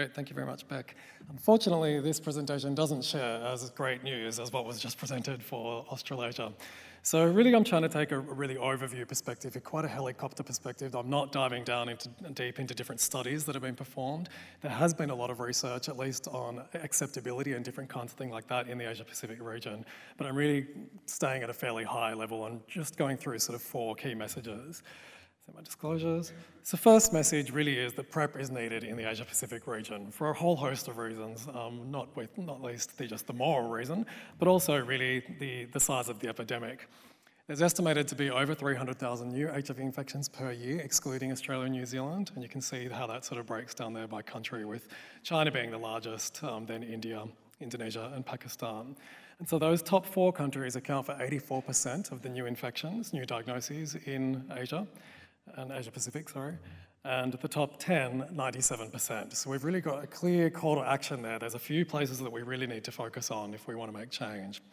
Great, thank you very much, Beck. Unfortunately, this presentation doesn't share as great news as what was just presented for Australasia. So really, I'm trying to take a really overview perspective, quite a helicopter perspective. I'm not diving down deep into different studies that have been performed. There has been a lot of research, at least on acceptability and different kinds of things like that in the Asia-Pacific region. But I'm really staying at a fairly high level and just going through sort of 4 key messages. So my disclosures. So first message really is that PrEP is needed in the Asia-Pacific region for a whole host of reasons, not least just the moral reason, but also really the size of the epidemic. There's estimated to be over 300,000 new HIV infections per year, excluding Australia and New Zealand, and you can see how that sort of breaks down there by country, with China being the largest, then India, Indonesia, and Pakistan. And so those top 4 countries account for 84% of the new infections, new diagnoses in Asia. And Asia-Pacific, sorry, and the top 10, 97%. So we've really got a clear call to action there. There's a few places that we really need to focus on if we want to make change.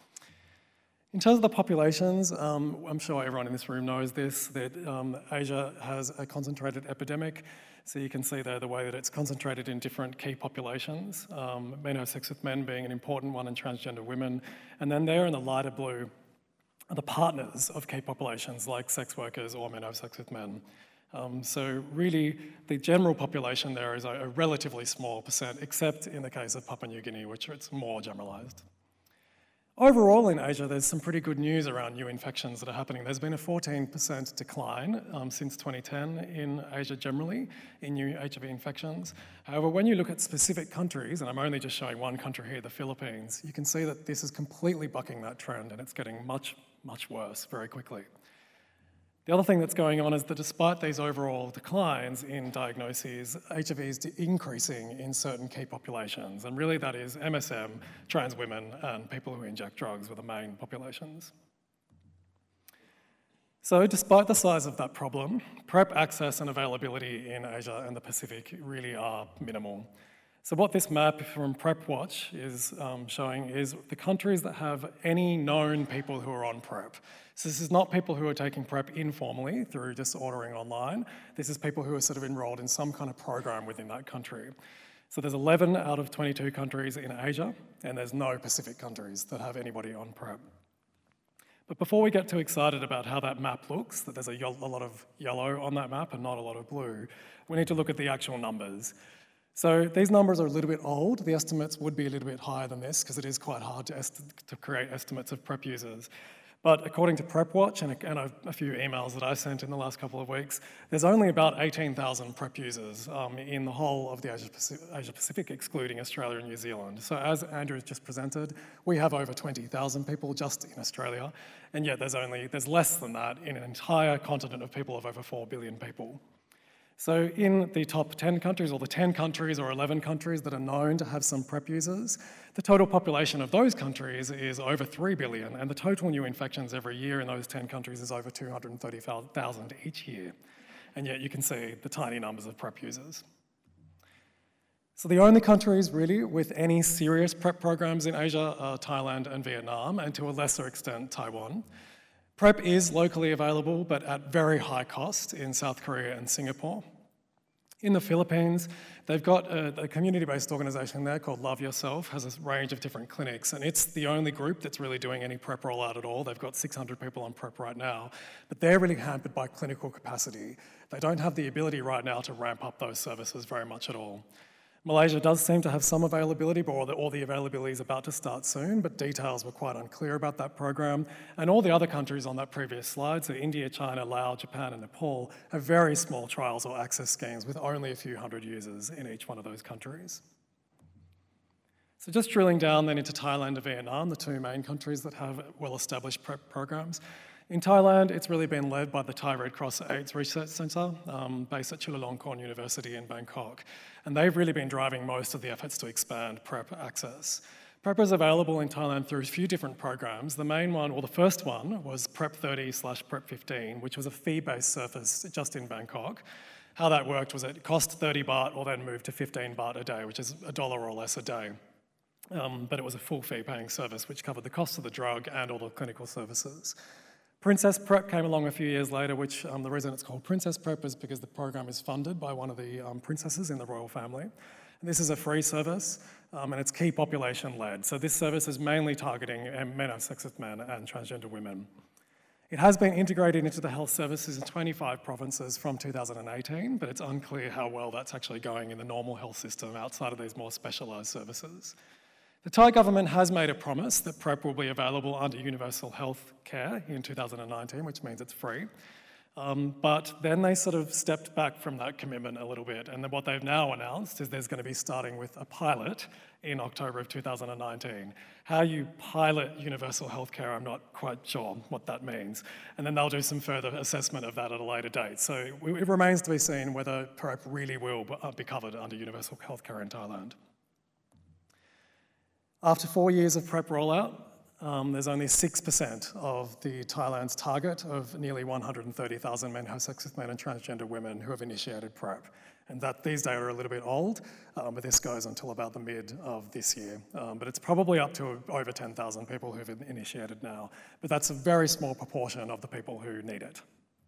In terms of the populations, I'm sure everyone in this room knows this, that Asia has a concentrated epidemic. So you can see there the way that it's concentrated in different key populations, men who have sex with men being an important one, and transgender women. And then there in the lighter blue, the partners of key populations like sex workers or men who have sex with men. So really, the general population there is a relatively small percent, except in the case of Papua New Guinea, which it's more generalised. Overall in Asia, there's some pretty good news around new infections that are happening. There's been a 14% decline since 2010 in Asia generally in new HIV infections. However, when you look at specific countries, and I'm only just showing one country here, the Philippines, you can see that this is completely bucking that trend, and it's getting much, much worse very quickly. The other thing that's going on is that despite these overall declines in diagnoses, HIV is increasing in certain key populations, and really that is MSM, trans women, and people who inject drugs were the main populations. So despite the size of that problem, PrEP access and availability in Asia and the Pacific really are minimal. So what this map from PrEP Watch is showing is the countries that have any known people who are on PrEP. So this is not people who are taking PrEP informally through just ordering online. This is people who are sort of enrolled in some kind of program within that country. So there's 11 out of 22 countries in Asia, and there's no Pacific countries that have anybody on PrEP. But before we get too excited about how that map looks, that there's a lot of yellow on that map and not a lot of blue, we need to look at the actual numbers. So these numbers are a little bit old. The estimates would be a little bit higher than this because it is quite hard to create estimates of PrEP users. But according to PrEP Watch and a few emails that I sent in the last couple of weeks, there's only about 18,000 PrEP users in the whole of the Asia-Pacific, excluding Australia and New Zealand. So as Andrew has just presented, we have over 20,000 people just in Australia, and yet there's less than that in an entire continent of people of over 4 billion people. So in the top 10 countries, or the 10 countries or 11 countries that are known to have some PrEP users, the total population of those countries is over 3 billion, and the total new infections every year in those 10 countries is over 230,000 each year. And yet you can see the tiny numbers of PrEP users. So the only countries really with any serious PrEP programs in Asia are Thailand and Vietnam, and to a lesser extent, Taiwan. PrEP is locally available, but at very high cost in South Korea and Singapore. In the Philippines, they've got a community-based organisation there called Love Yourself, has a range of different clinics, and it's the only group that's really doing any PrEP rollout at all. They've got 600 people on PrEP right now, but they're really hampered by clinical capacity. They don't have the ability right now to ramp up those services very much at all. Malaysia does seem to have some availability, but all the availability is about to start soon, but details were quite unclear about that program. And all the other countries on that previous slide, so India, China, Laos, Japan, and Nepal, have very small trials or access schemes with only a few hundred users in each one of those countries. So just drilling down then into Thailand and Vietnam, the 2 main countries that have well-established PrEP programs. In Thailand, it's really been led by the Thai Red Cross AIDS Research Centre, based at Chulalongkorn University in Bangkok. And they've really been driving most of the efforts to expand PrEP access. PrEP is available in Thailand through a few different programs. The main one, or the first one, was PrEP 30/PrEP 15, which was a fee-based service just in Bangkok. How that worked was it cost 30 baht or then moved to 15 baht a day, which is $1 or less a day. But it was a full fee-paying service which covered the cost of the drug and all the clinical services. Princess PrEP came along a few years later, which the reason it's called Princess PrEP is because the program is funded by one of the princesses in the royal family. And this is a free service, and it's key population-led. So this service is mainly targeting men of sex with men and transgender women. It has been integrated into the health services in 25 provinces from 2018, but it's unclear how well that's actually going in the normal health system outside of these more specialised services. The Thai government has made a promise that PrEP will be available under universal health care in 2019, which means it's free. But then they sort of stepped back from that commitment a little bit, and then what they've now announced is there's going to be starting with a pilot in October of 2019. How you pilot universal healthcare, I'm not quite sure what that means. And then they'll do some further assessment of that at a later date. So it remains to be seen whether PrEP really will be covered under universal healthcare in Thailand. After 4 years of PrEP rollout, there's only 6% of the Thailand's target of nearly 130,000 men who have sex with men and transgender women who have initiated PrEP. And that these data are a little bit old, but this goes until about the mid of this year. But it's probably up to over 10,000 people who've initiated now. But that's a very small proportion of the people who need it.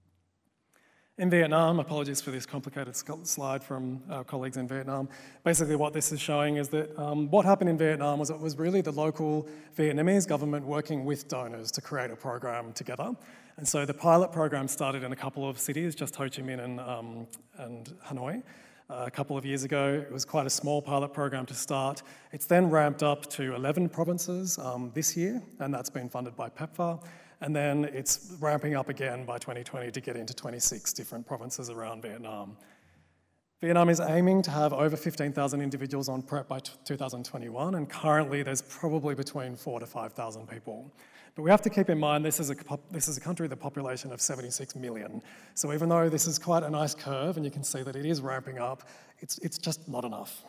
In Vietnam, apologies for this complicated slide from our colleagues in Vietnam, basically what this is showing is that what happened in Vietnam was it was really the local Vietnamese government working with donors to create a program together. And so the pilot program started in a couple of cities, just Ho Chi Minh and Hanoi. A couple of years ago, it was quite a small pilot program to start. It's then ramped up to 11 provinces this year, and that's been funded by PEPFAR. And then it's ramping up again by 2020 to get into 26 different provinces around Vietnam. Vietnam is aiming to have over 15,000 individuals on PrEP by 2021, and currently there's probably between 4,000 to 5,000 people. But we have to keep in mind this is a country with a population of 76 million. So even though this is quite a nice curve, and you can see that it is ramping up, it's just not enough.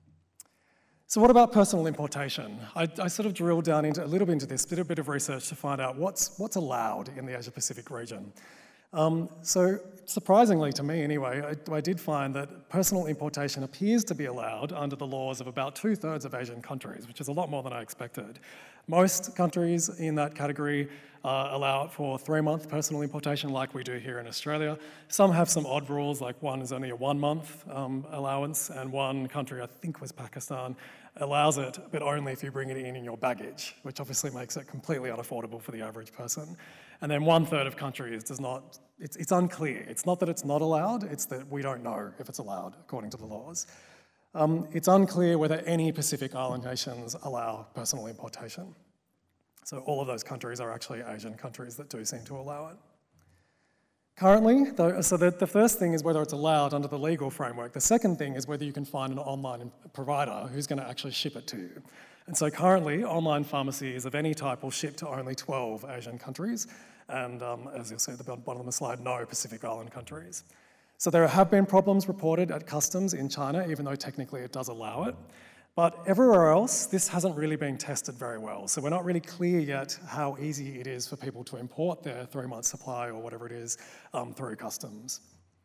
So what about personal importation? I sort of drilled down a little bit into this, did a bit of research to find out what's allowed in the Asia-Pacific region. So surprisingly to me anyway, I did find that personal importation appears to be allowed under the laws of about 2/3 of Asian countries, which is a lot more than I expected. Most countries in that category allow it for 3-month personal importation like we do here in Australia. Some have some odd rules, like one is only a 1-month allowance, and one country, I think was Pakistan, allows it, but only if you bring it in your baggage, which obviously makes it completely unaffordable for the average person. And then 1/3 of countries does not, it's unclear. It's not that it's not allowed, it's that we don't know if it's allowed according to the laws. It's unclear whether any Pacific Island nations allow personal importation. So all of those countries are actually Asian countries that do seem to allow it. Currently, the first thing is whether it's allowed under the legal framework. The second thing is whether you can find an online provider who's going to actually ship it to you. And so currently, online pharmacies of any type will ship to only 12 Asian countries, and as you'll see at the bottom of the slide, no Pacific Island countries. So there have been problems reported at customs in China, even though technically it does allow it. But everywhere else, this hasn't really been tested very well. So we're not really clear yet how easy it is for people to import their 3-month supply or whatever it is through customs.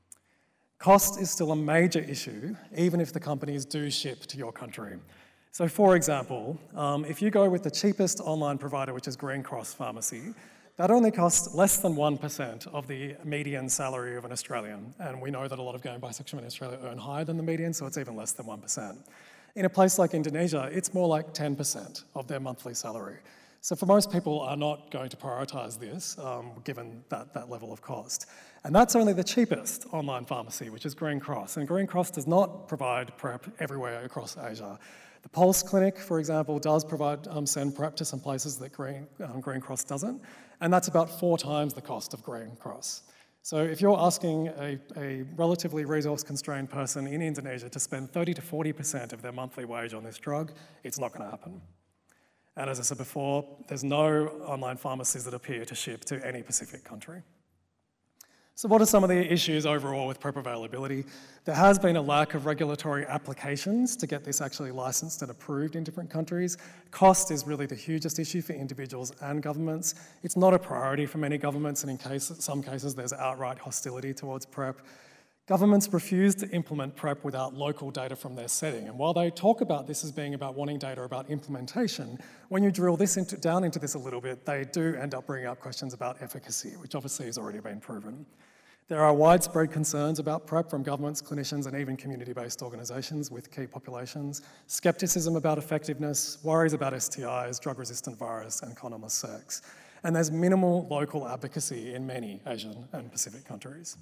Cost is still a major issue, even if the companies do ship to your country. So for example, if you go with the cheapest online provider, which is Green Cross Pharmacy, that only costs less than 1% of the median salary of an Australian. And we know that a lot of gay and bisexual men in Australia earn higher than the median, so it's even less than 1%. In a place like Indonesia, it's more like 10% of their monthly salary. So for most people are not going to prioritise this, given that level of cost. And that's only the cheapest online pharmacy, which is Green Cross. And Green Cross does not provide PrEP everywhere across Asia. The Pulse Clinic, for example, does send PrEP to some places that Green Cross doesn't, and that's about 4 times the cost of Green Cross. So if you're asking a relatively resource-constrained person in Indonesia to spend 30 to 40% of their monthly wage on this drug, it's not going to happen. And as I said before, there's no online pharmacies that appear to ship to any Pacific country. So what are some of the issues overall with PrEP availability? There has been a lack of regulatory applications to get this actually licensed and approved in different countries. Cost is really the hugest issue for individuals and governments. It's not a priority for many governments, and in some cases there's outright hostility towards PrEP. Governments refuse to implement PrEP without local data from their setting. And while they talk about this as being about wanting data about implementation, when you drill down into this a little bit, they do end up bringing up questions about efficacy, which obviously has already been proven. There are widespread concerns about PrEP from governments, clinicians, and even community-based organisations with key populations, scepticism about effectiveness, worries about STIs, drug-resistant virus, and condomless sex. And there's minimal local advocacy in many Asian and Pacific countries.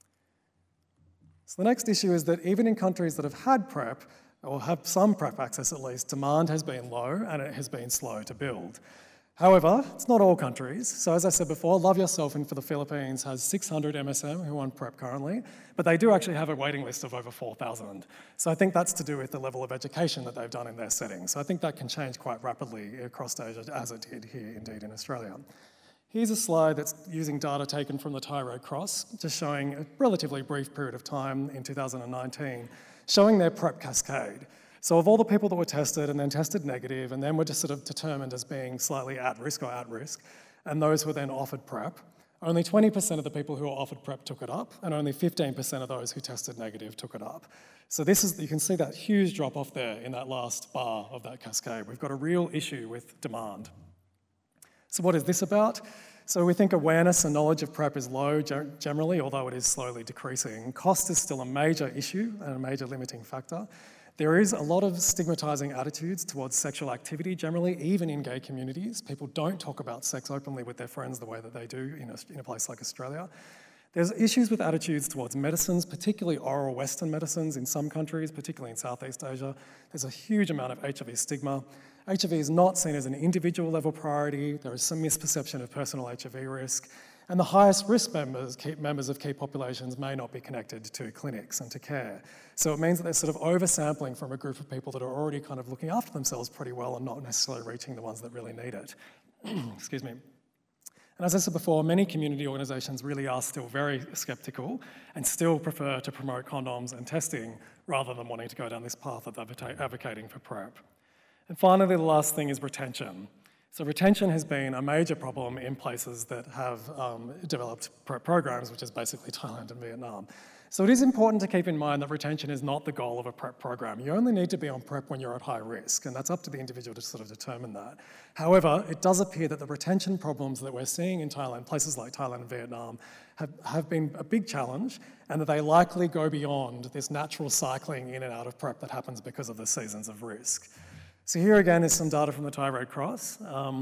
So the next issue is that even in countries that have had PrEP, or have some PrEP access at least, demand has been low and it has been slow to build. However, it's not all countries. So as I said before, Love Yourself for the Philippines has 600 MSM who are on PrEP currently, but they do actually have a waiting list of over 4,000. So I think that's to do with the level of education that they've done in their setting. So I think that can change quite rapidly across Asia, as it did here indeed in Australia. Here's a slide that's using data taken from the Thai Red Cross, just showing a relatively brief period of time in 2019, showing their PrEP cascade. So of all the people that were tested and then tested negative and then were just sort of determined as being slightly at risk, and those who were then offered PrEP, only 20% of the people who were offered PrEP took it up, and only 15% of those who tested negative took it up. So this is, you can see that huge drop off there in that last bar of that cascade. We've got a real issue with demand. So what is this about? So we think awareness and knowledge of PrEP is low generally, although it is slowly decreasing. Cost is still a major issue and a major limiting factor. There is a lot of stigmatising attitudes towards sexual activity generally, even in gay communities. People don't talk about sex openly with their friends the way that they do in a place like Australia. There's issues with attitudes towards medicines, particularly oral Western medicines in some countries, particularly in Southeast Asia. There's a huge amount of HIV stigma. HIV is not seen as an individual level priority. There is some misperception of personal HIV risk. And the highest risk members of key populations may not be connected to clinics and to care. So it means that they're sort of oversampling from a group of people that are already kind of looking after themselves pretty well and not necessarily reaching the ones that really need it. Excuse me. And as I said before, many community organisations really are still very sceptical and still prefer to promote condoms and testing rather than wanting to go down this path of advocating for PrEP. And finally, the last thing is retention. So retention has been a major problem in places that have developed PrEP programs, which is basically Thailand and Vietnam. So it is important to keep in mind that retention is not the goal of a PrEP program. You only need to be on PrEP when you're at high risk, and that's up to the individual to sort of determine that. However, it does appear that the retention problems that we're seeing in Thailand, places like Thailand and Vietnam, have been a big challenge, and that they likely go beyond this natural cycling in and out of PrEP that happens because of the seasons of risk. So here again is some data from the Thai Red Cross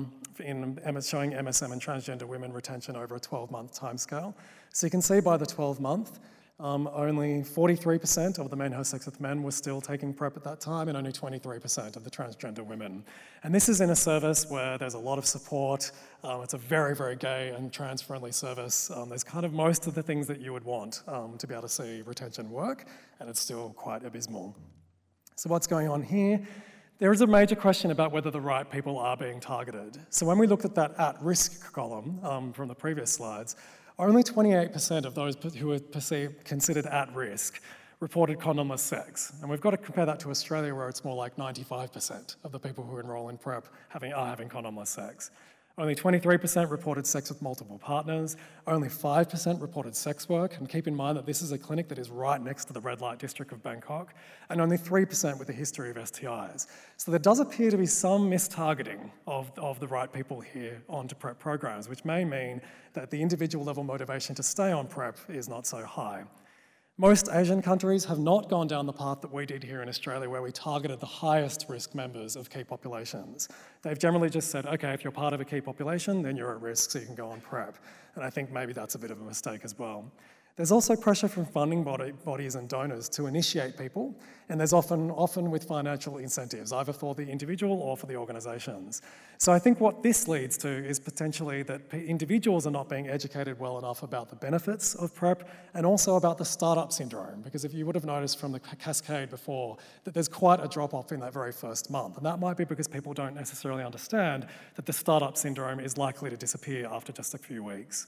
showing MSM and transgender women retention over a 12-month timescale. So you can see by the 12-month, only 43% of the men who have sex with men were still taking PrEP at that time, and only 23% of the transgender women. And this is in a service where there's a lot of support. It's a very, very gay and trans-friendly service. There's kind of most of the things that you would want to be able to see retention work, and it's still quite abysmal. So what's going on here? There is a major question about whether the right people are being targeted. So when we looked at that at-risk column from the previous slides, only 28% of those who were considered at risk reported condomless sex. And we've got to compare that to Australia, where it's more like 95% of the people who enrol in PrEP are having condomless sex. Only 23% reported sex with multiple partners, only 5% reported sex work, and keep in mind that this is a clinic that is right next to the red light district of Bangkok, and only 3% with a history of STIs. So there does appear to be some mistargeting of the right people here onto PrEP programs, which may mean that the individual level motivation to stay on PrEP is not so high. Most Asian countries have not gone down the path that we did here in Australia, where we targeted the highest risk members of key populations. They've generally just said, okay, if you're part of a key population, then you're at risk, so you can go on PrEP. And I think maybe that's a bit of a mistake as well. There's also pressure from funding bodies and donors to initiate people, and there's often with financial incentives, either for the individual or for the organisations. So I think what this leads to is potentially that individuals are not being educated well enough about the benefits of PrEP and also about the startup syndrome, because if you would have noticed from the cascade before that there's quite a drop-off in that very first month, and that might be because people don't necessarily understand that the startup syndrome is likely to disappear after just a few weeks.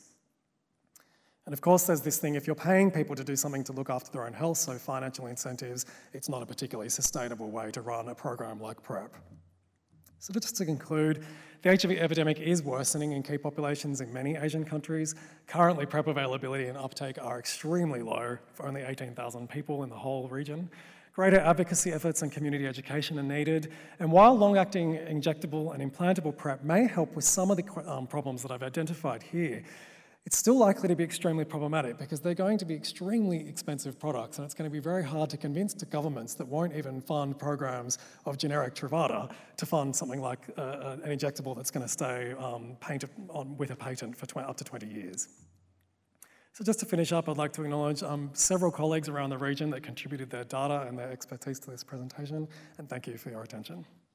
And of course, there's this thing, if you're paying people to do something to look after their own health, so financial incentives, it's not a particularly sustainable way to run a program like PrEP. So just to conclude, the HIV epidemic is worsening in key populations in many Asian countries. Currently, PrEP availability and uptake are extremely low, for only 18,000 people in the whole region. Greater advocacy efforts and community education are needed. And while long-acting injectable and implantable PrEP may help with some of the problems that I've identified here, It's still likely to be extremely problematic because they're going to be extremely expensive products, and it's going to be very hard to convince the governments that won't even fund programs of generic Truvada to fund something like an injectable that's going to stay painted on with a patent for up to 20 years. So just to finish up, I'd like to acknowledge several colleagues around the region that contributed their data and their expertise to this presentation, and thank you for your attention.